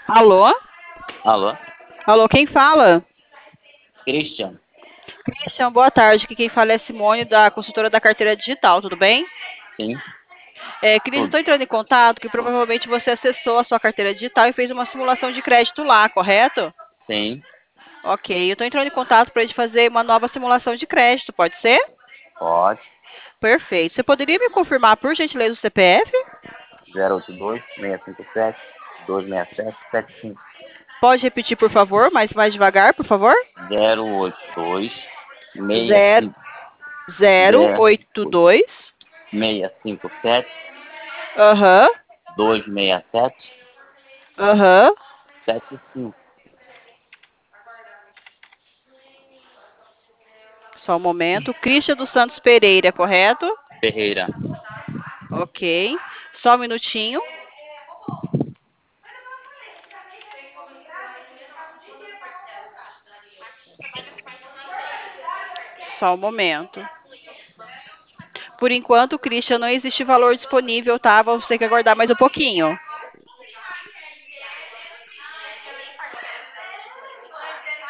Alô? Alô? Alô, quem fala? Christian? Christian, boa tarde. Aqui quem fala é Simone, da consultora da carteira digital, tudo bem? Sim, Christian, tudo. estou entrando em contato que provavelmente você acessou a sua carteira digital e fez uma simulação de crédito lá, correto? Sim, Ok, eu estou entrando em contato para a gente fazer uma nova simulação de crédito, pode ser? pode. Perfeito. Você poderia me confirmar, por gentileza, o CPF? 082 657 267 75. Pode repetir, por favor, mas mais devagar, por favor? 082 Zero 65 zero oito dois. 657 Aham, 267 aham. 75. Só um momento. Christian dos Santos Pereira, correto? Ferreira. Ok. Só um minutinho. Só um momento. Por enquanto, Christian, não existe valor disponível, tá? Vamos ter que aguardar mais um pouquinho.